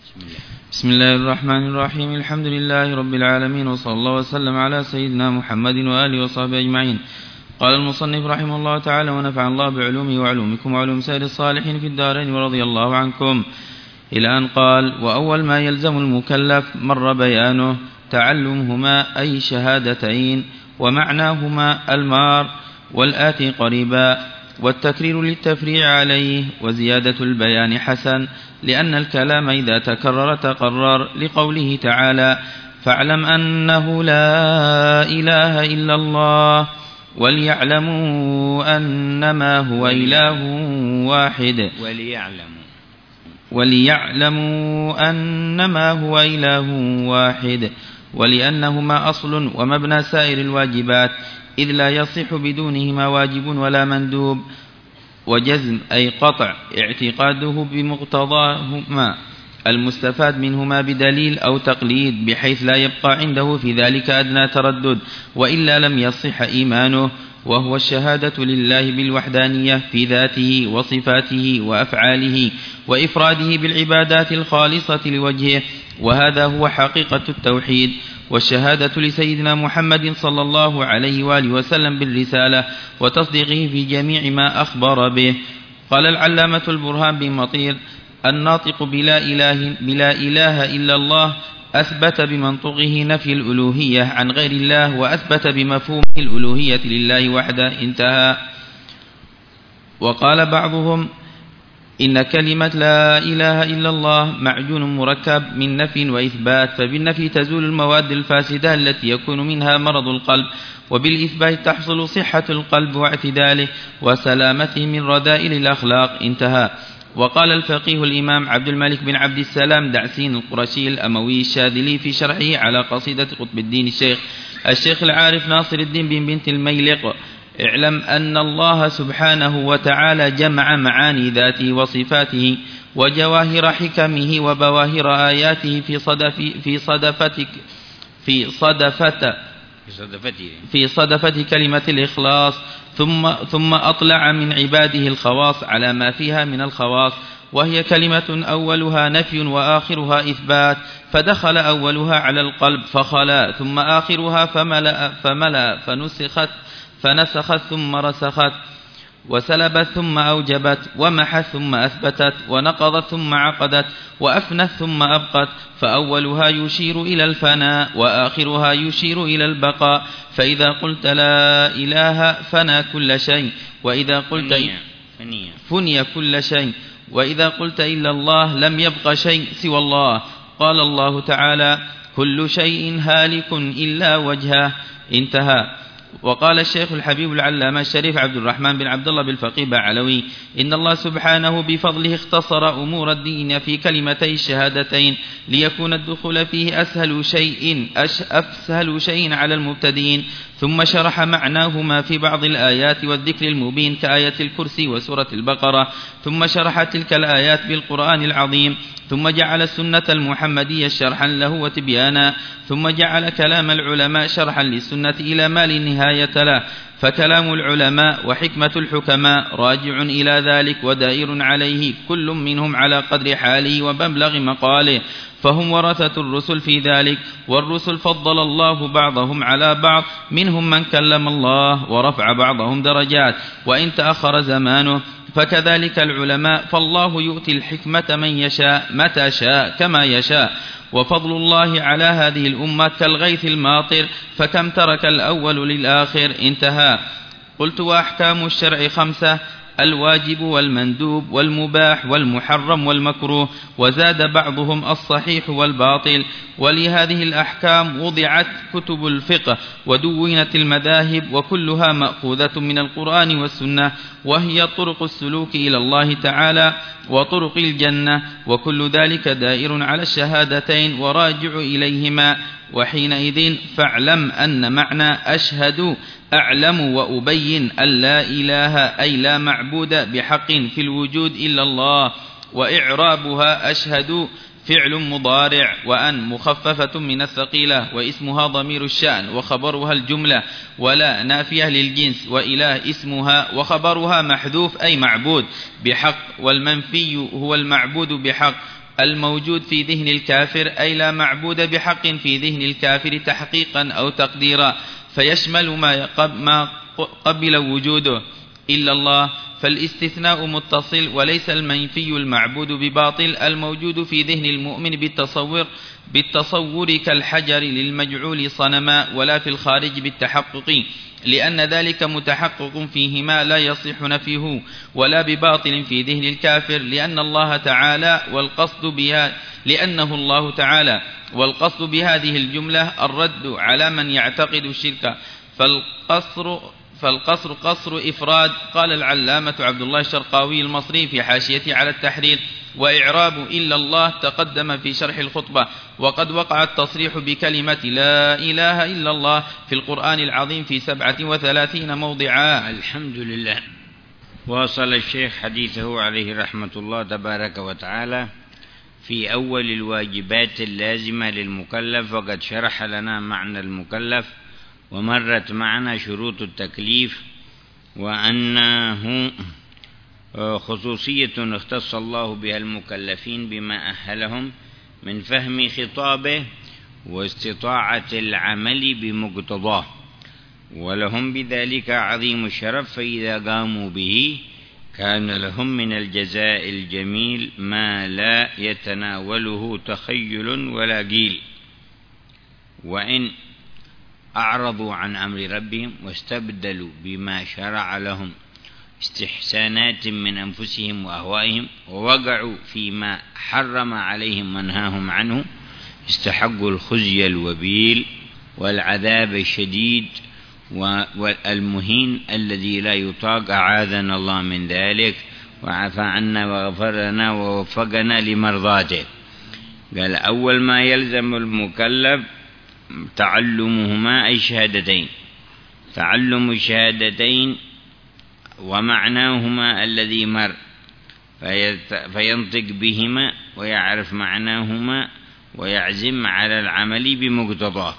بسم الله الرحمن الرحيم. الحمد لله رب العالمين، وصلى الله وسلم على سيدنا محمد وآله وصحبه أجمعين. قال المصنف رحمه الله تعالى: ونفع الله بعلومه وعلومكم وعلوم سائر الصالحين في الدارين ورضي الله عنكم، إلى أن قال: وأول ما يلزم المكلف مر بيانه تعلمهما أي شهادتين، ومعناهما المار والآتي قريبا، والتكرير للتفريع عليه، وزيادة البيان حسن، لأن الكلام إذا تكرر تقرر، لقوله تعالى: فاعلم أنه لا إله إلا الله وليعلموا أنما هو إله واحد وليعلموا أنما هو إله واحد، ولأنهما أصل ومبنى سائر الواجبات، إذ لا يصح بدونهما واجب ولا مندوب. وجزم أي قطع اعتقاده بمقتضاهما المستفاد منهما بدليل أو تقليد، بحيث لا يبقى عنده في ذلك أدنى تردد، وإلا لم يصح إيمانه. وهو الشهادة لله بالوحدانية في ذاته وصفاته وأفعاله، وإفراده بالعبادات الخالصة لوجهه، وهذا هو حقيقة التوحيد. والشهادة لسيدنا محمد صلى الله عليه وآله وسلم بالرسالة وتصديقه في جميع ما أخبر به. قال العلامة البرهان بن مطير: الناطق بلا إله إلا الله أثبت بمنطقه نفي الألوهية عن غير الله، وأثبت بمفهوم الألوهية لله وحده، انتهى. وقال بعضهم: إن كلمة لا إله إلا الله معجون مركب من نفي وإثبات، فبالنفي تزول المواد الفاسدة التي يكون منها مرض القلب، وبالإثبات تحصل صحة القلب واعتداله وسلامته من رذائل الأخلاق، انتهى. وقال الفقيه الإمام عبد الملك بن عبد السلام دعسين القرشي الأموي الشاذلي في شرحه على قصيدة قطب الدين الشيخ العارف ناصر الدين بن بنت الميلق: اعلم أن الله سبحانه وتعالى جمع معاني ذاته وصفاته وجواهر حكمه وبواهر آياته في صدفة كلمة الإخلاص، ثم أطلع من عباده الخواص على ما فيها من الخواص، وهي كلمة أولها نفي وآخرها إثبات، فدخل أولها على القلب فخلا، ثم آخرها فملأ فنسخت ثم رسخت، وسلبت ثم أوجبت، ومحت ثم أثبتت، ونقضت ثم عقدت، وأفنت ثم أبقت، فأولها يشير إلى الفناء، وآخرها يشير إلى البقاء. فإذا قلت لا إله فنى كل شيء، وإذا قلت فني كل شيء، وإذا قلت إلا الله لم يبق شيء سوى الله. قال الله تعالى: كل شيء هالك إلا وجهه، انتهى. وقال الشيخ الحبيب العلامة الشريف عبد الرحمن بن عبد الله بالفقيه بعلوي: إن الله سبحانه بفضله اختصر أمور الدين في كلمتي الشهادتين، ليكون الدخول فيه أسهل شيء على المبتدئين، ثم شرح معناهما في بعض الآيات والذكر المبين كآية الكرسي وسورة البقرة، ثم شرح تلك الآيات بالقرآن العظيم، ثم جعل السنة المحمدية شرحا له وتبيانا، ثم جعل كلام العلماء شرحا للسنة إلى ما لا نهاية له. فكلام العلماء وحكمة الحكماء راجع إلى ذلك ودائر عليه، كل منهم على قدر حاله ومبلغ مقاله، فهم ورثة الرسل في ذلك. والرسل فضل الله بعضهم على بعض، منهم من كلم الله ورفع بعضهم درجات وإن تأخر زمانه، فكذلك العلماء، فالله يؤتي الحكمة من يشاء متى شاء كما يشاء. وفضل الله على هذه الأمة كالغيث الماطر، فكم ترك الأول للآخر، انتهى. قلت: وأحكام الشرع 5: الواجب والمندوب والمباح والمحرم والمكروه، وزاد بعضهم الصحيح والباطل. ولهذه الأحكام وضعت كتب الفقه ودونت المذاهب، وكلها مأخوذة من القرآن والسنة، وهي طرق السلوك إلى الله تعالى وطرق الجنة، وكل ذلك دائر على الشهادتين وراجع إليهما. وحينئذ فاعلم أن معنى أشهد أعلم وأبين أن لا إله أي لا معبود بحق في الوجود إلا الله، وإعرابها أشهد فعل مضارع، وأن مخففة من الثقيلة، واسمها ضمير الشأن، وخبرها الجملة، ولا نافية للجنس، وإله اسمها وخبرها محذوف أي معبود بحق، والمنفي هو المعبود بحق، الموجود في ذهن الكافر، أي لا معبود بحق في ذهن الكافر تحقيقا أو تقديرا، فيشمل ما قبل وجوده إلا الله، فالاستثناء متصل، وليس المنفي المعبود بباطل الموجود في ذهن المؤمن بالتصور كالحجر للمجعول صنما، ولا في الخارج بالتحقق، لأن ذلك متحقق فيهما لا يصح نفيه، ولا بباطل في ذهن الكافر، لأنه الله تعالى والقصد بهذه الجملة الرد على من يعتقد الشرك، فالقصر قصر إفراد. قال العلامة عبد الله الشرقاوي المصري في حاشيته على التحرير: وإعراب إلا الله تقدم في شرح الخطبة، وقد وقع التصريح بكلمة لا إله إلا الله في القرآن العظيم في 37 موضعا. الحمد لله. واصل الشيخ حديثه عليه رحمة الله تبارك وتعالى في أول الواجبات اللازمة للمكلف، وقد شرح لنا معنى المكلف، ومرت معنا شروط التكليف، وأنه خصوصية اختص الله بها المكلفين بما أهلهم من فهم خطابه واستطاعة العمل بمقتضاه، ولهم بذلك عظيم الشرف، فإذا قاموا به كان لهم من الجزاء الجميل ما لا يتناوله تخيل ولا قيل. وإن أعرضوا عن أمر ربهم واستبدلوا بما شرع لهم استحسانات من أنفسهم وأهوائهم، ووقعوا فيما حرم عليهم منهاهم عنه، استحقوا الخزي الوبيل والعذاب الشديد والمهين الذي لا يطاق، أعاذنا الله من ذلك، وعفى عنا وغفر لنا ووفقنا لمرضاته. قال: أول ما يلزم المكلف تعلمهما أي شهادتين، تعلم الشهادتين ومعناهما الذي مر، فينطق بهما ويعرف معناهما ويعزم على العمل بمقتضاه.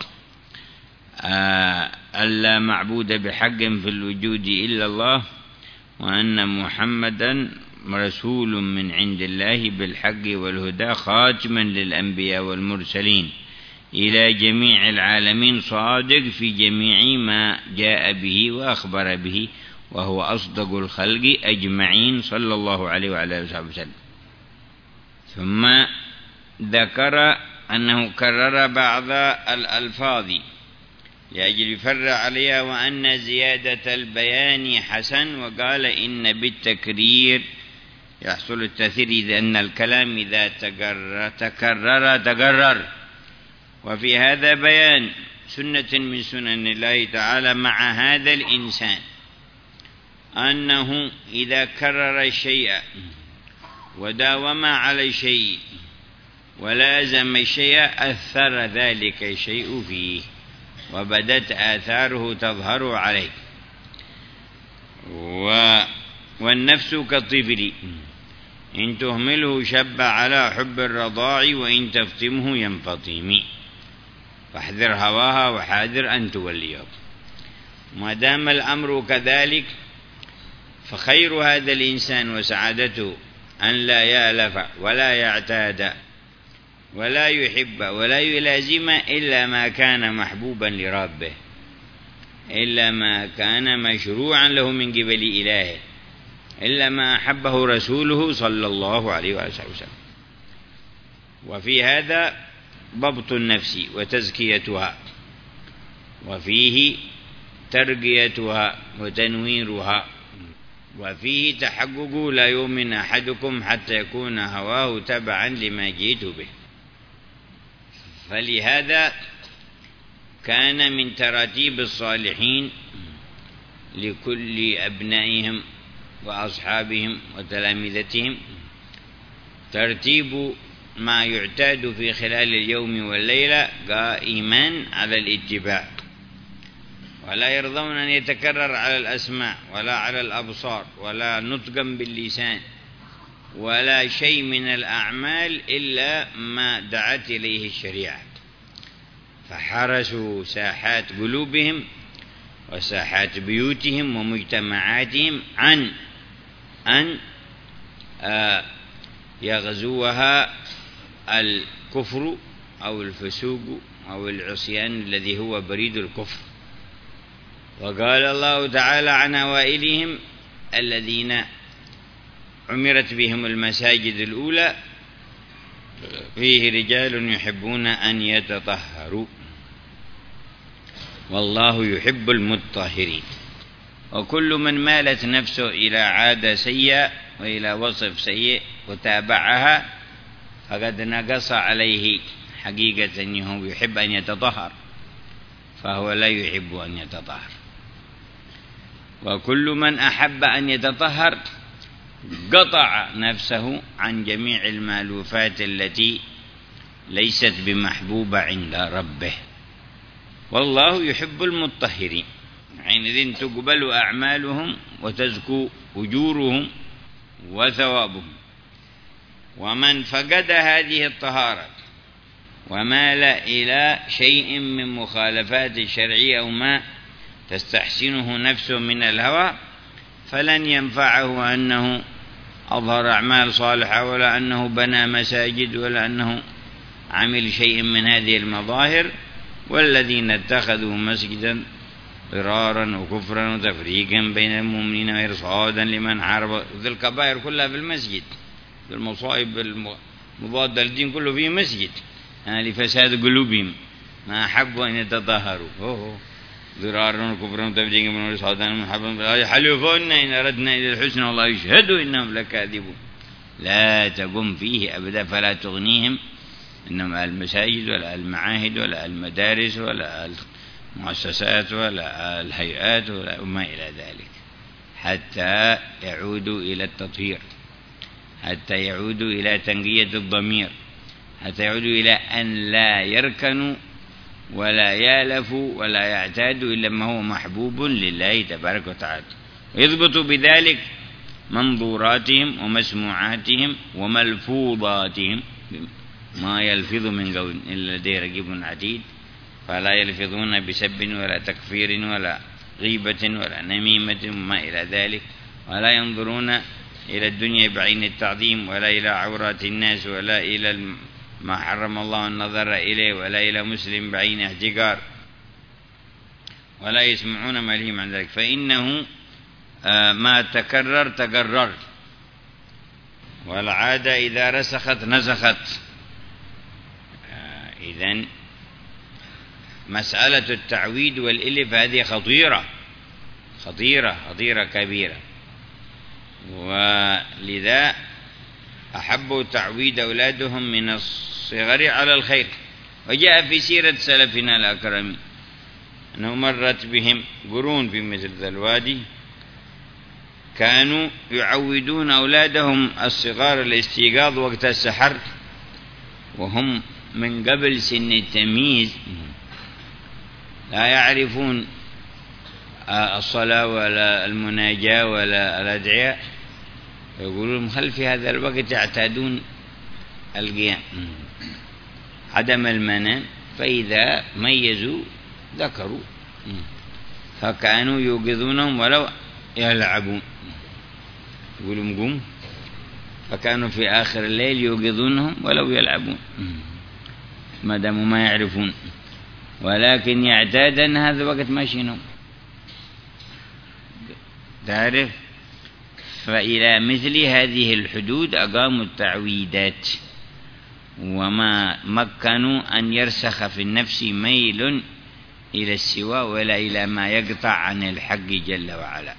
ألا معبود بحق في الوجود إلا الله، وأن محمدا رسول من عند الله بالحق والهدى، خاتما للأنبياء والمرسلين إلى جميع العالمين، صادق في جميع ما جاء به وأخبر به، وهو أصدق الخلق أجمعين صلى الله عليه وعلى آله وسلم. ثم ذكر أنه كرر بعض الألفاظ لأجل يفرع عليها، وأن زيادة البيان حسن، وقال: إن بالتكرير يحصل التأثير، إذ أن الكلام إذا تكرر. وفي هذا بيان سنة من سنن الله تعالى مع هذا الإنسان، أنه إذا كرر الشيء وداوم على الشيء ولازم الشيء أثر ذلك الشيء فيه، وبدت آثاره تظهر عليه. والنفس كالطفل إن تهمله شب على حب الرضاع، وإن تفطمه ينفطم، فاحذر هواها وحاذر أن توليه. ما دام الأمر كذلك، فخير هذا الإنسان وسعادته أن لا يألف ولا يعتاد ولا يحب ولا يلازم إلا ما كان محبوبا لربه، إلا ما كان مشروعا له من قبل إلهه، إلا ما أحبه رسوله صلى الله عليه وسلم. وفي هذا ضبط النفس وتزكيتها، وفيه ترقيتها وتنويرها، وفيه تحقق لا يؤمن أحدكم حتى يكون هواه تبعا لما جئت به. فلهذا كان من تراتيب الصالحين لكل أبنائهم وأصحابهم وتلامذتهم ترتيب ما يعتاد في خلال اليوم والليلة قائما على الاتباع، ولا يرضون أن يتكرر على الأسماع ولا على الأبصار ولا نطقا باللسان ولا شيء من الأعمال إلا ما دعت إليه الشريعة. فحرسوا ساحات قلوبهم وساحات بيوتهم ومجتمعاتهم عن أن يغزوها الكفر أو الفسوق أو العصيان الذي هو بريد الكفر. وقال الله تعالى عن أوائلهم الذين عمرت بهم المساجد الأولى فيه رجال يحبون أن يتطهروا والله يحب المطهرين. وكل من مالت نفسه إلى عادة سيئة وإلى وصف سيء وتابعها فقد نقص عليه حقيقة أنه يحب أن يتطهر، فهو لا يحب أن يتطهر. وكل من أحب أن يتطهر قطع نفسه عن جميع المألوفات التي ليست بمحبوبة عند ربه، والله يحب المطهرين. حينئذ تقبل أعمالهم وتزكو أجورهم وثوابهم. ومن فقد هذه الطهارة ومال إلى شيء من مخالفات الشرع أو ما تستحسنه نفسه من الهوى فلن ينفعه أنه أظهر أعمال صالحة ولا أنه بنى مساجد ولا أنه عمل شيء من هذه المظاهر. والذين اتخذوا مسجدا ضرارا وكفرا وتفريقا بين المؤمنين وإرصادا لمن حارب، ذي الكبائر كلها في المسجد، ذي المصائب المضادة للدين كله في مسجد لفساد قلوبهم ما أحبوا أن يتطهروا. ضرارا وكفرا وتفريقا بين وإرصادا لمن حارب يحلفون إن أردنا إلى الحسنى والله يشهد إنهم لكاذبون. لا تقم فيه أبدا، فلا تغنيهم إنما المساجد ولا المعاهد ولا المدارس ولا المؤسسات ولا الهيئات ولا ما إلى ذلك، حتى يعودوا إلى التطهير، حتى يعودوا إلى تنقية الضمير، حتى يعودوا إلى أن لا يركنوا ولا يالفوا ولا يعتادوا إلا ما هو محبوب لله تبارك وتعالى. ويضبطوا بذلك منظوراتهم ومسموعاتهم وملفوظاتهم، ما يلفظ من قول إلا لديه رقيب عتيد، فلا يلفظون بسب ولا تكفير ولا غيبة ولا نميمة وما إلى ذلك، ولا ينظرون إلى الدنيا بعين التعظيم ولا إلى عورات الناس ولا إلى ما حرم الله النظر إليه ولا إلى مسلم بعين احتقار، ولا يسمعون مليم عن ذلك، فإنه ما تكرر تقرر، والعادة إذا رسخت نسخت. إذن مسألة التعويد والإلف هذه خطيرة خطيرة خطيرة كبيرة، ولذا أحبوا تعويد أولادهم من الصغر على الخير. وجاء في سيرة سلفنا الأكرمين أنه مرت بهم قرون في مثل ذا الوادي كانوا يعودون أولادهم الصغار الاستيقاظ وقت السحر وهم من قبل سن التمييز، لا يعرفون الصلاة ولا المناجاة ولا الأدعية، يقولون هل في هذا الوقت يعتادون القيام عدم المنام، فإذا ميزوا ذكروا فكانوا يوقظونهم ولو يلعبون، يقولون قوم، فكانوا في آخر الليل يوقظونهم ولو يلعبون ما داموا ما يعرفون، ولكن يعتاد أن هذا وقت ماشينهم تعرف. فإلى مثل هذه الحدود أقاموا التعويدات، وما مكنوا أن يرسخ في النفس ميل إلى السواء ولا إلى ما يقطع عن الحق جل وعلا.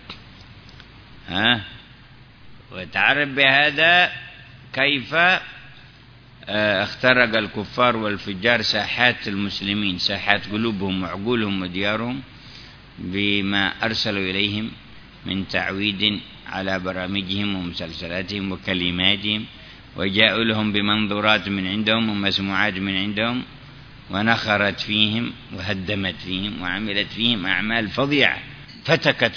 وتعرف بهذا كيف اخترق الكفار والفجار ساحات المسلمين، ساحات قلوبهم وعقولهم وديارهم، بما أرسلوا إليهم من تعويد على برامجهم ومسلسلاتهم وكلماتهم، وجاءوا لهم بمنظورات من عندهم ومسموعات من عندهم، ونخرت فيهم وهدمت فيهم وعملت فيهم أعمال فظيعة فتكت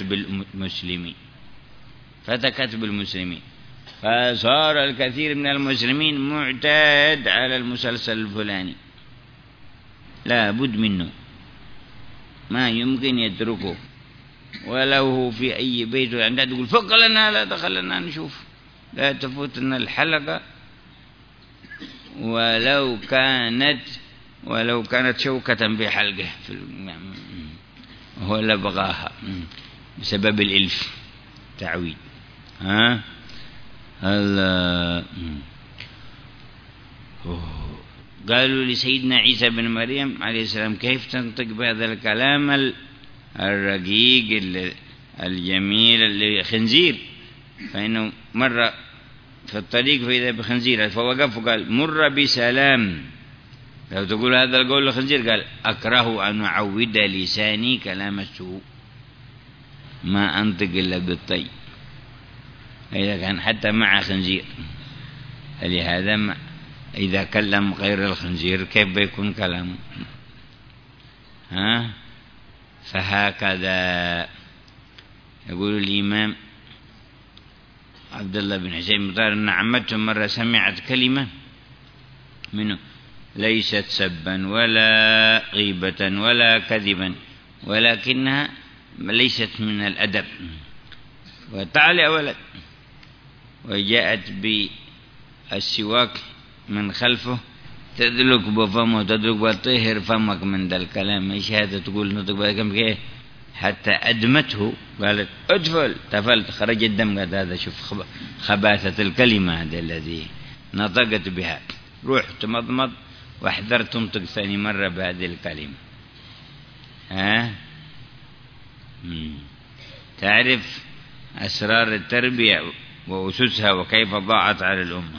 بالمسلمين، فصار الكثير من المسلمين معتاد على المسلسل الفلاني، لا بد منه، ما يمكن يتركه، ولو هو في أي بيت عندها تقول فق لنا لا دخلنا نشوف، لا تفوتنا الحلقة ولو كانت شوكة في حلقه هو لبغاها بسبب الإلف تعويد. قالوا لسيدنا عيسى بن مريم عليه السلام كيف تنطق بهذا الكلام الرقيق الجميل الخنزير، فإنه مر في الطريق فإذا بخنزير فوقف وقال مر بسلام. لو تقول هذا القول الخنزير قال أكره أن أعود لساني كلام السوء ما أنطق إلا بالطيب. إذا كان حتى مع خنزير، فلهذا إذا كلم غير الخنزير كيف بيكون كلامه؟ فهكذا يقول الإمام عبد الله بن حسين بن طاهر أن عمته مرة سمعت كلمة منه ليست سبا ولا غيبة ولا كذبا، ولكنها ليست من الأدب. وتعالى يا ولد، وجاءت بالسواك من خلفه تدلك بفمه تدلك وطهر فمك من ذا الكلام. ايش هذا تقول نطق بكم حتى أدمته، قالت ادفل، تفلت خرج الدم. قالت هذا شوف خباثة الكلمة هذا الذي نطقت بها، روح تمضمض واحذر تنطق ثاني مرة بهذه الكلمة. تعرف أسرار التربية وأسسها وكيف ضاعت على الأمة.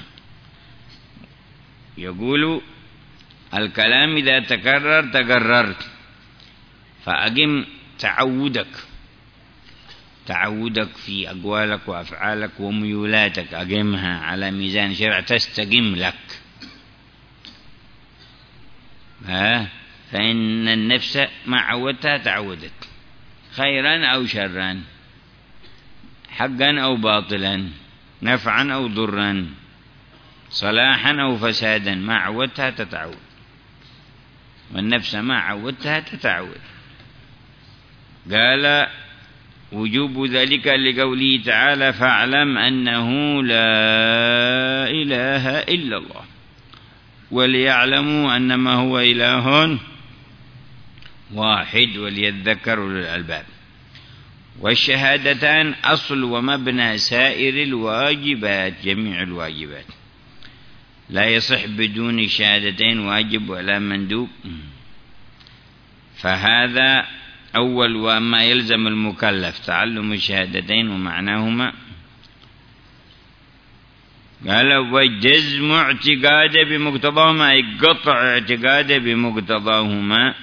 يقول الكلام إذا تكرر تكررت، فأقم تعودك في أقوالك وأفعالك وميولاتك، أقمها على ميزان شرع تستقيم لك. فإن النفس ما عودتها تعودت، خيرا أو شرا، حقا أو باطلا، نفعا أو ضرا، صلاحا أو فسادا، ما عودتها تتعود، والنفس ما عودتها تتعود. قال وجوب ذلك لقوله تعالى فاعلم أنه لا إله إلا الله وليعلموا أنما هو إله واحد وليذكر أولو الألباب. والشهادتان أصل ومبنى سائر الواجبات، جميع الواجبات، لا يصح بدون الشهادتين واجب ولا مندوب. فهذا أول وما يلزم المكلف تعلم الشهادتين ومعناهما. قال وجزم اعتقاده بمقتضاهما، أي قطع اعتقاده بمقتضاهما،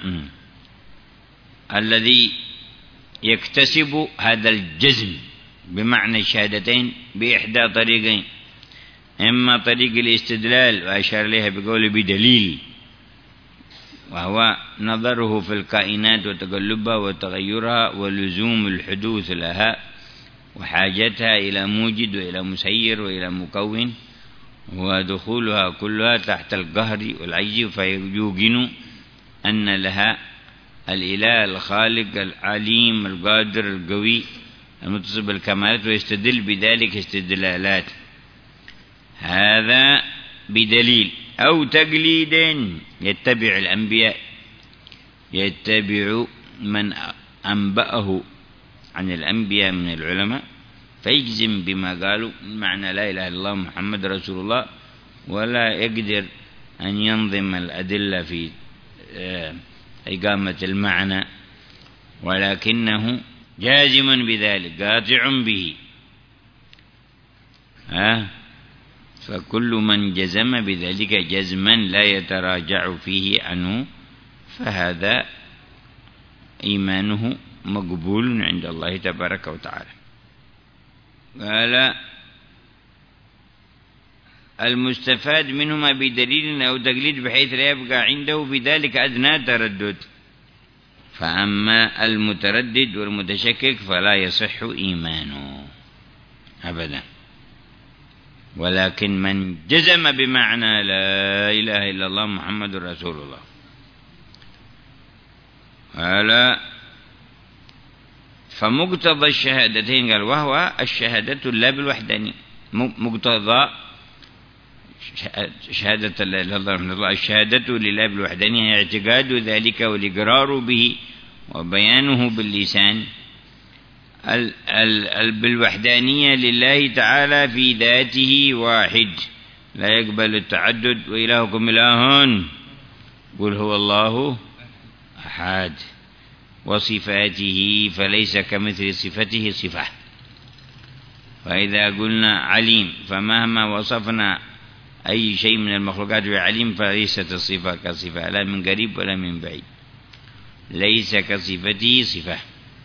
الذي يكتسب هذا الجزم بمعنى الشهادتين بإحدى طريقين: إما طريق الاستدلال وأشار إليها بقوله بدليل، وهو نظره في الكائنات وتقلبها وتغيرها ولزوم الحدوث لها وحاجتها إلى موجد وإلى مسير وإلى مكون، ودخولها كلها تحت القهر والعجز، فيوقن أن لها الإله الخالق العليم القادر القوي المتصف بالكمالات، ويستدل بذلك استدلالات. هذا بدليل أو تقليد، يتبع الأنبياء، يتبع من أنبأه عن الأنبياء من العلماء فيجزم بما قالوا معنى لا إله إلا الله محمد رسول الله، ولا يقدر أن ينظم الأدلة في إقامة المعنى، ولكنه جازم بذلك قاطع به. فكل من جزم بذلك جزما لا يتراجع فيه عنه فهذا إيمانه مقبول عند الله تبارك وتعالى. قال المستفاد منهما بدليل أو تقليد بحيث لا يبقى عنده بذلك أدنى تردد. فأما المتردد والمتشكك فلا يصح إيمانه أبدا، ولكن من جزم بمعنى لا إله إلا الله محمد رسول الله. قال فمقتضى الشهادتين، قال وهو الشهادة لا بالوحدانية، مقتضى شهادة لا إله إلا الله محمد رسول الله. الشهادة لله بالوحدانية اعتقاد ذلك والإقرار به وبيانه باللسان. بالوحدانية لله تعالى في ذاته واحد لا يقبل التعدد. وإلهكم إله قل هو الله أحد. وصفاته فليس كمثل صفته صفة. فإذا قلنا عليم فمهما وصفنا أي شيء من المخلوقات بعليم فليست الصفة كصفة لا من قريب ولا من بعيد، ليس كصفته صفة.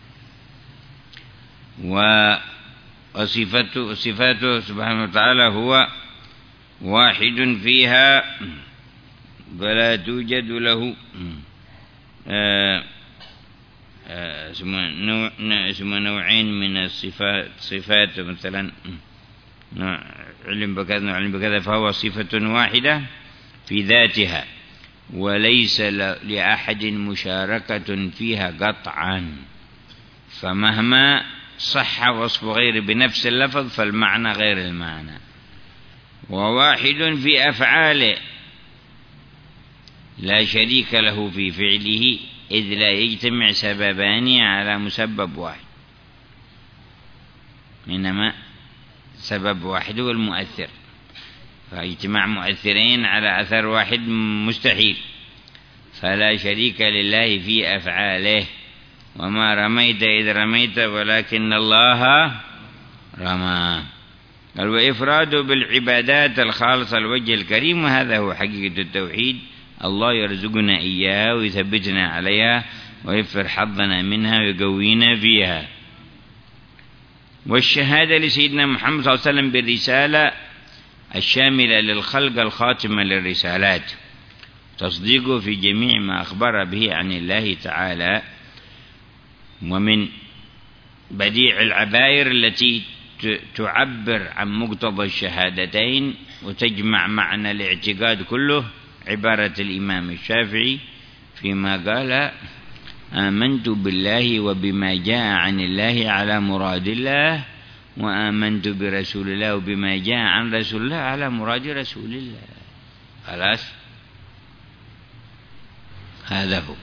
وصفاته سبحانه وتعالى هو واحد فيها فلا توجد له اسمه نوعين من الصفات. صفات مثلا علم بكذا نوع علم بكذا، فهو صفة واحدة في ذاتها وليس لأحد مشاركة فيها قطعا. فمهما صح وصف غير بنفس اللفظ فالمعنى غير المعنى. وواحد في أفعاله لا شريك له في فعله إذ لا يجتمع سببان على مسبب واحد، إنما سبب واحد هو المؤثر، فاجتماع مؤثرين على أثر واحد مستحيل. فلا شريك لله في أفعاله. وما رميت إذ رميت ولكن الله رمى. قال وإفراد بالعبادات الخالصة الوجه الكريم، وهذا هو حقيقة التوحيد. الله يرزقنا إياها ويثبتنا عليها ويغفر حظنا منها ويقوينا فيها. والشهادة لسيدنا محمد صلى الله عليه وسلم بالرسالة الشاملة للخلق الخاتمة للرسالات، تصديقه في جميع ما أخبر به عن الله تعالى. ومن بديع العبائر التي تعبر عن مقتضى الشهادتين وتجمع معنى الاعتقاد كله عبارة الإمام الشافعي فيما قال آمنت بالله وبما جاء عن الله على مراد الله، وآمنت برسول الله وبما جاء عن رسول الله على مراد رسول الله. خلاص هذا هو،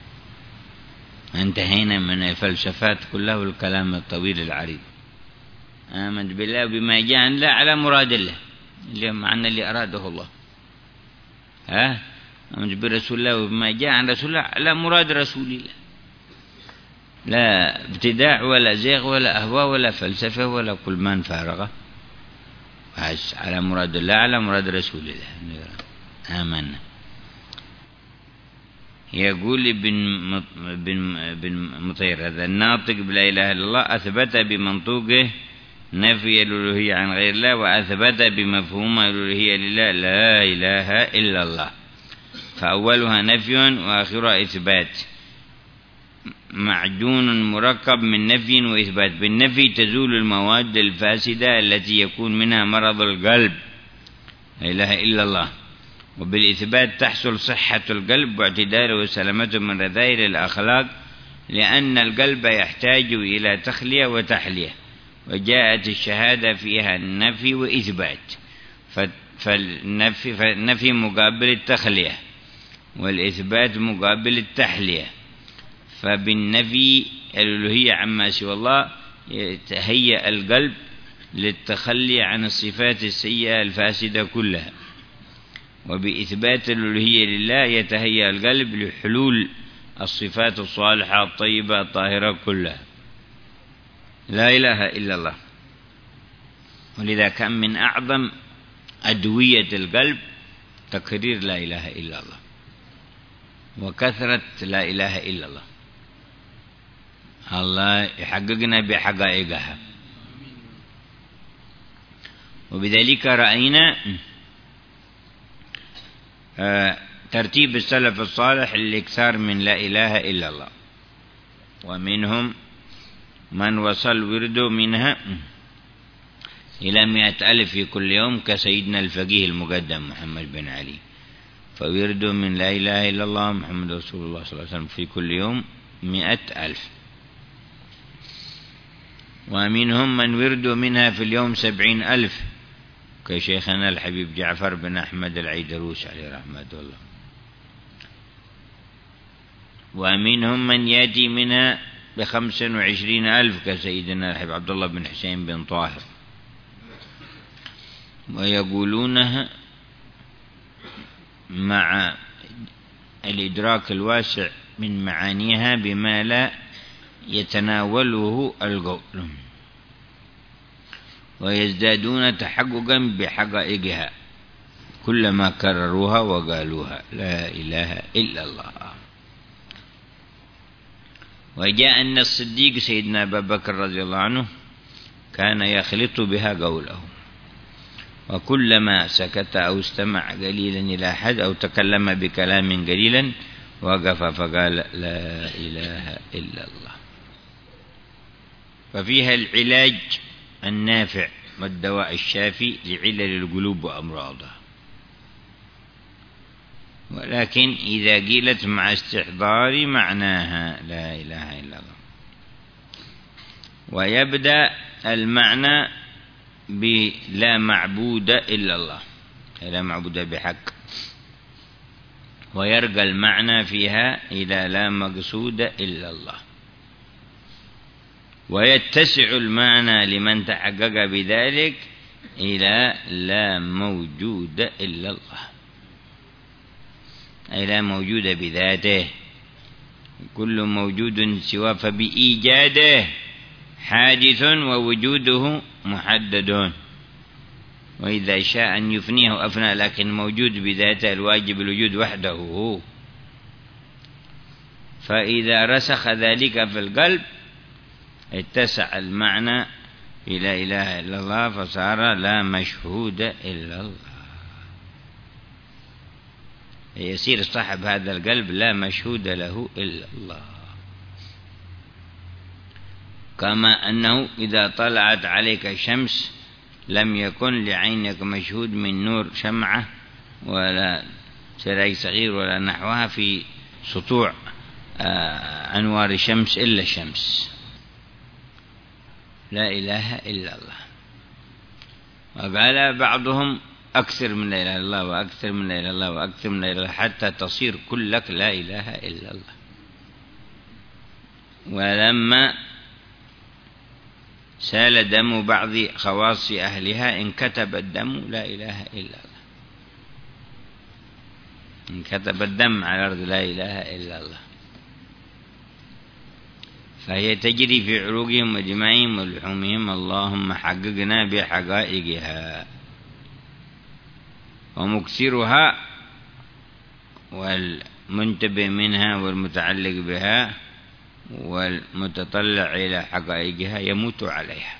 انتهينا من الفلسفات كلها والكلام الطويل العريض. آمنت بالله وبما جاء عن الله على مراد الله، اللي معنى اللي أراده الله. آمنت برسول الله وبما جاء عن رسول الله على مراد رسول الله، لا ابتداع ولا زيغ ولا أهواء ولا فلسفة ولا كل من فارغة، على مراد الله على مراد رسول الله. آمنا. يقول ابن مطير هذا الناطق بلا إله إلا الله أثبت بمنطوقه نفي الألوهية عن غير الله، وأثبت بمفهوم الألوهية لله لا إله إلا الله. فأولها نفي وآخرها إثبات، معجون مركب من نفي وإثبات. بالنفي تزول المواد الفاسدة التي يكون منها مرض القلب لا إله إلا الله، وبالإثبات تحصل صحة القلب واعتداله وسلامته من رذائل الأخلاق، لأن القلب يحتاج إلى تخلية وتحلية، وجاءت الشهادة فيها النفي وإثبات. فالنفي مقابل التخلية والإثبات مقابل التحلية. فبالنفي الألوهية عما سوى الله يتهيأ القلب للتخلي عن الصفات السيئة الفاسدة كلها، وبإثبات الألوهية لله يتهيأ القلب لحلول الصفات الصالحة الطيبة الطاهرة كلها. لا إله إلا الله. ولذا كان من أعظم أدوية القلب تكرير لا إله إلا الله وكثرة لا إله إلا الله. الله يحققنا بحقائقها. وبذلك رأينا ترتيب السلف الصالح للإكثار من لا إله إلا الله، ومنهم من وصل ورده منها إلى 100,000 في كل يوم كسيدنا الفقيه المقدم محمد بن علي، فورده من لا إله إلا الله محمد رسول الله صلى الله عليه وسلم في كل يوم 100,000. ومنهم من ورده منها في اليوم 70,000 كشيخنا الحبيب جعفر بن أحمد العيدروس عليه رحمة الله. ومنهم من يأتي منها ب25,000 كسيدنا الحبيب عبد الله بن حسين بن طاهر، ويقولونها مع الإدراك الواسع من معانيها بما لا يتناوله القول، ويزدادون تحققا بحقائقها كلما كرروها وقالوها لا إله إلا الله. وجاء أن الصديق سيدنا أبا بكر رضي الله عنه كان يخلط بها قوله، وكلما سكت أو استمع قليلا إلى أحد أو تكلم بكلام قليلا وقف فقال لا إله إلا الله. ففيها العلاج النافع والدواء الشافي لعلل القلوب وأمراضها، ولكن إذا قيلت مع استحضار معناها لا إله إلا الله. ويبدأ المعنى بلا معبود إلا الله، لا معبود بحق، ويرقى المعنى فيها إلى لا مقصود إلا الله، ويتسع المعنى لمن تحقق بذلك إلى لا موجود إلا الله، أي لا موجود بذاته، كل موجود سوى فبإيجاده حادث ووجوده محدد، وإذا شاء أن يفنيه أفنى، لكن موجود بذاته الواجب الوجود وحده هو. فإذا رسخ ذلك في القلب اتسع المعنى إلى إله إلا الله، فصار لا مشهود إلا الله، يصير صاحب هذا القلب لا مشهود له إلا الله. كما أنه إذا طلعت عليك شمس لم يكن لعينك مشهود من نور شمعة ولا سراي صغير ولا نحوها في سطوع أنوار الشمس إلا الشمس، لا إله إلا الله. وقال بعضهم أكثر من لا إله إلا الله وأكثر من لا إله إلا الله وأكثر من لا إله إلا الله حتى تصير كلك لا إله إلا الله. ولما سال دم بعض خواص أهلها انكتب الدم لا إله إلا الله، انكتب الدم على الأرض لا إله إلا الله، فهي تجري في عروقهم ودمائهم ولحومهم. اللهم حققنا بحقائقها. ومكسرها والمنتبه منها والمتعلق بها والمتطلع إلى حقائقها يموت عليها،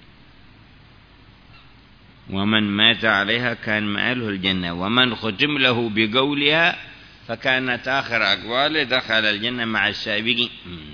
ومن مات عليها كان مآله الجنة، ومن ختم له بقولها فكانت آخر أقواله دخل الجنة مع السابقين.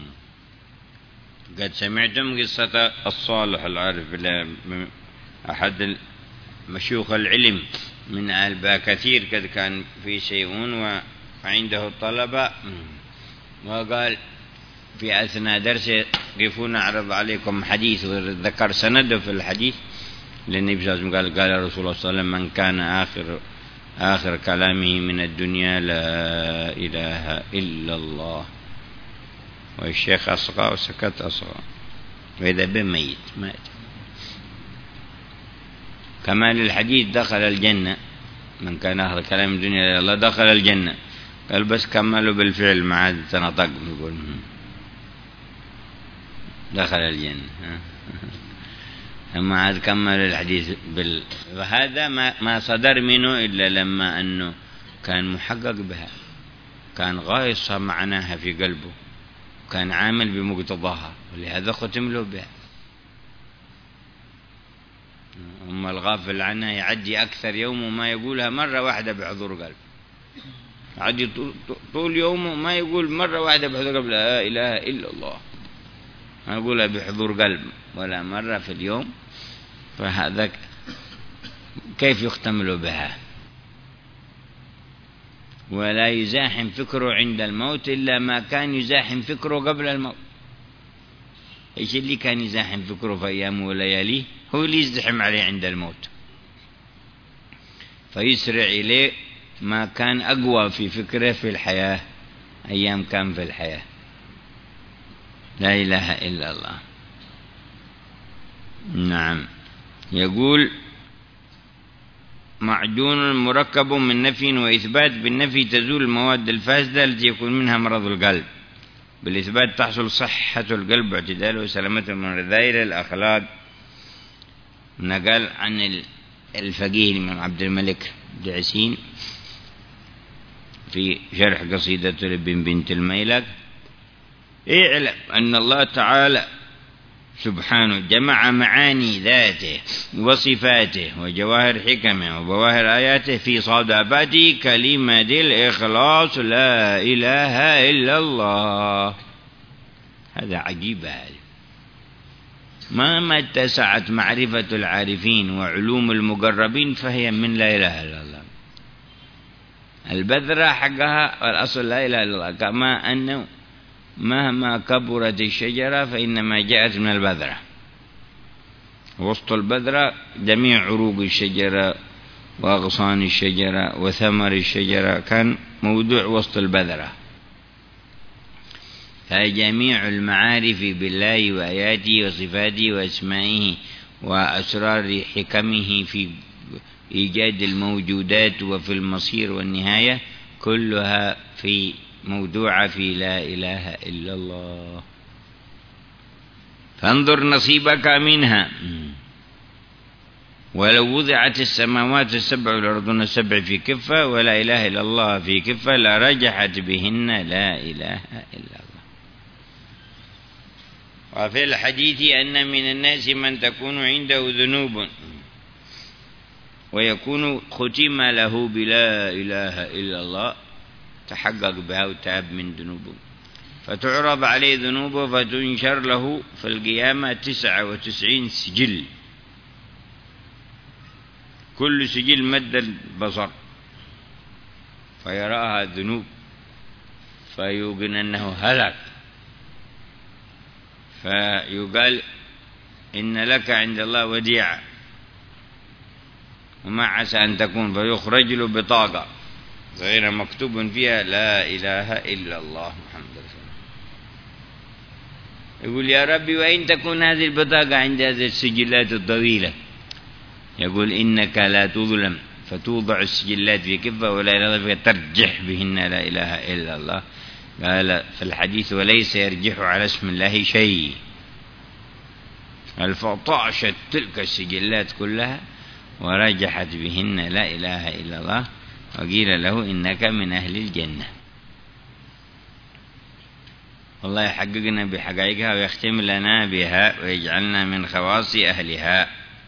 قد سمعتم قصة الصالح العارف أحد مشيوخ العلم من ألبا كثير، قد كان في شيئون وعنده الطلبة، وقال في أثناء درسه قفونا أعرض عليكم حديث، وذكر سنده في الحديث للنبي صلى الله عليه وسلم، قال رسول الله صلى الله عليه وسلم من كان آخر كلامه من الدنيا لا إله إلا الله. والشيخ أصغى وسكت أصغى، وإذا بميت مات. كمال الحديث دخل الجنة، من كان آخر كلام الدنيا الله دخل الجنة، قال بس كملوا بالفعل ما عاد تنطق، يقول دخل الجنة ما عاد كمل الحديث وهذا ما صدر منه إلا لما أنه كان محقق بها، كان غايص معناها في قلبه، كان عامل بمقتضاها، ولهذا ختم له بها. أما الغافل عنها يعدي أكثر يومه ما يقولها مرة واحدة بحضور قلب، يعدي طول يومه ما يقول مرة واحدة بحضور قلب لا إله إلا الله، ما يقولها بحضور قلب ولا مرة في اليوم. فهذا كيف يختم له بها؟ ولا يزاحم فكره عند الموت إلا ما كان يزاحم فكره قبل الموت. إيش اللي كان يزاحم فكره في أيامه ولياليه هو اللي يزدحم عليه عند الموت. فيسرع إليه ما كان أقوى في فكره في الحياة أيام كان في الحياة. لا إله إلا الله. نعم. يقول معجون مركب من نفي وإثبات. بالنفي تزول المواد الفاسدة التي يكون منها مرض القلب، بالإثبات تحصل صحة القلب واعتداله وسلامته من رذائل الأخلاق. نقل عن الفقيه الإمام عبد الملك دعسين في شرح قصيدة لابن بنت الميلك: اعلم أن الله تعالى سبحانه جمع معاني ذاته وصفاته وجواهر حكمه وبواهر آياته في صدابة كلمة الإخلاص لا إله إلا الله. هذا عجيب. هذا ما اتسعت معرفة العارفين وعلوم المقربين فهي من لا إله إلا الله. البذرة حقها والأصل لا إله إلا الله، كما أنه مهما كبرت الشجرة فإنما جاءت من البذرة. وسط البذرة جميع عروق الشجرة وأغصان الشجرة وثمر الشجرة كان موضوع وسط البذرة. فجميع المعارف بالله وآياته وصفاته وأسمائه وأسرار حكمه في إيجاد الموجودات وفي المصير والنهاية كلها في موضوعة في لا إله إلا الله. فانظر نصيبك منها. ولو وضعت السماوات السبع والأرضون السبع في كفة ولا إله إلا الله في كفة لرجحت بهن لا إله إلا الله. وفي الحديث أن من الناس من تكون عنده ذنوب ويكون ختم له بلا إله إلا الله، تحقق بها وتاب من ذنوبه، فتعرض عليه ذنوبه فتنشر له في القيامة 99 سجل، كل سجل مد البصر، فيراها ذنوب فيوقن أنه هلك، فيقال إن لك عند الله وديعة وما عسى أن تكون، فيخرج له بطاقة غير مكتوب فيها لا إله إلا الله محمد رسول الله. يقول يا ربي وإن تكون هذه البطاقة عند هذه السجلات الطويلة؟ يقول إنك لا تظلم، فتوضع السجلات في كفة ولا إله إلا الله ترجح بهن لا إله إلا الله. قال في الحديث وليس يرجح على اسم الله شيء. فطعشت تلك السجلات كلها ورجحت بهن لا إله إلا الله، وقيل له إنك من أهل الجنة. والله يحققنا بحقائقها ويختم لنا بها ويجعلنا من خواص أهلها.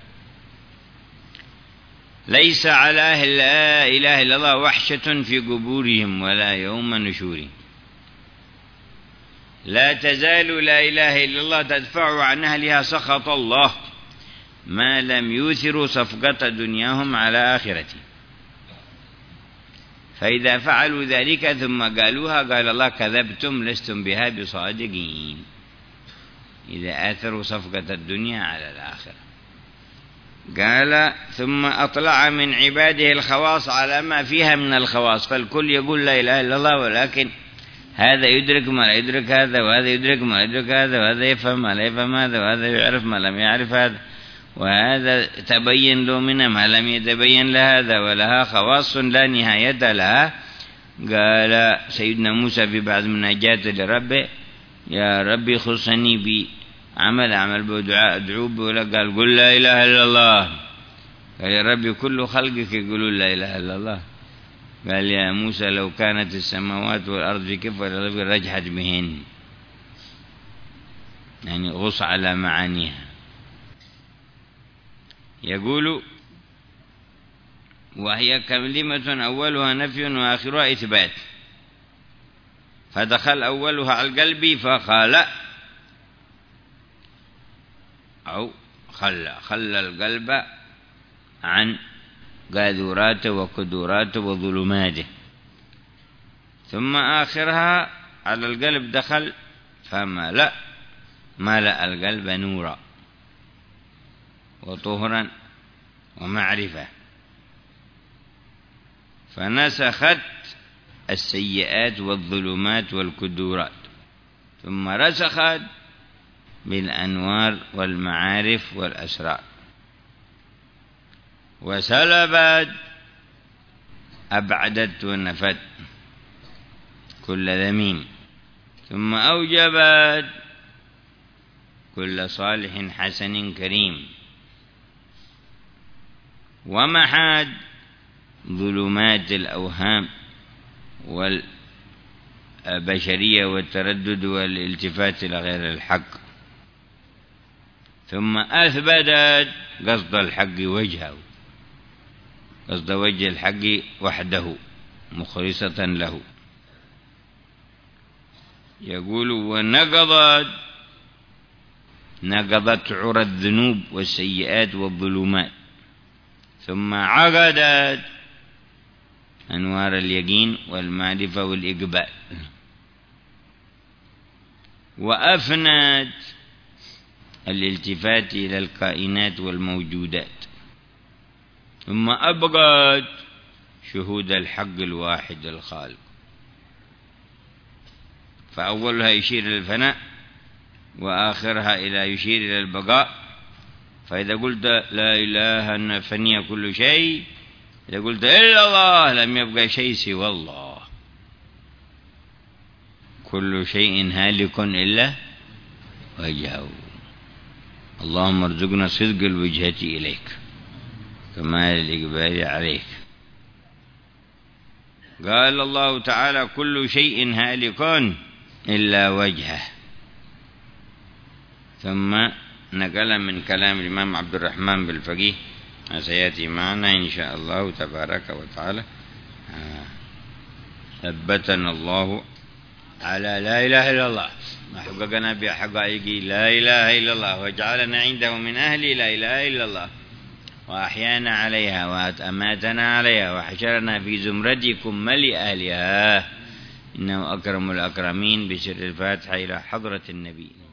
ليس على أهل لا إله إلا الله وحشة في قبورهم ولا يوم نشورهم. لا تزال لا إله إلا الله تدفع عن أهلها سخط الله ما لم يوثروا صفقة دنياهم على آخرته. فإذا فعلوا ذلك ثم قالوها قال الله كذبتم لستم بها بصادقين، إذا آثروا صفقة الدنيا على الآخرة. قال ثم أطلع من عباده الخواص على ما فيها من الخواص. فالكل يقول لا إله إلا الله، ولكن هذا يدرك ما لا يدرك هذا، وهذا يدرك ما لا يدرك هذا، وهذا يفهم ما لا يفهم هذا، وهذا يعرف ما لم يعرف هذا، وهذا تبين له منها ما لم يتبين لهذا، ولها خواص لا نهاية لها. قال سيدنا موسى في بعض مناجاته لربه يا ربي خصني بعمل أعمل بدعاء أدعو به، ولا قال قل لا إله إلا الله. قال يا ربي كل خلقك يقولون لا إله إلا الله. قال يا موسى لو كانت السماوات والأرض في كفة رجحت بهن، يعني غص على معانيها. يقول وهي كلمة أولها نفي وآخرها إثبات، فدخل أولها على القلب فخلى أو خلى القلب عن قاذوراته وكدوراته وظلماته، ثم آخرها على القلب دخل فملأ القلب نورا وطهرا ومعرفة. فنسخت السيئات والظلمات والكدورات، ثم رسخت بالأنوار والمعارف والأسرار، وسلبت أبعدت ونفت كل ذميم، ثم أوجبت كل صالح حسن كريم، ومحت ظلمات الأوهام والبشرية والتردد والالتفات إلى غير الحق، ثم أثبتت قصد الحق وجهه، قصد وجه الحق وحده مخلصة له. يقول نقضت عرى الذنوب والسيئات والظلمات، ثم عقدت أنوار اليقين والمعرفة والإقبال، وأفنت الالتفات إلى الكائنات والموجودات، ثم أبقت شهود الحق الواحد الخالق. فأولها يشير إلى الفناء، وآخرها يشير إلى البقاء. فإذا قلت لا إله إلا فني كل شيء، إذا قلت إلا الله لم يبقى شيء سوى الله. كل شيء هالك إلا وجهه. اللهم ارزقنا صدق الوجهة إليك كمال الإقبال عليك. قال الله تعالى كل شيء هالك إلا وجهه. ثم نقل من كلام الإمام عبد الرحمن بالفقيه سيأتي معنا إن شاء الله تبارك وتعالى. ثبتنا الله على لا إله إلا الله، وحققنا بحقائق لا إله إلا الله، وجعلنا عنده من أهل لا إله إلا الله، وأحيانا عليها وأماتنا عليها، وحشرنا في زمرتكم ملء أهلها، إنه أكرم الأكرمين. بسر الفاتحة إلى حضرة النبي.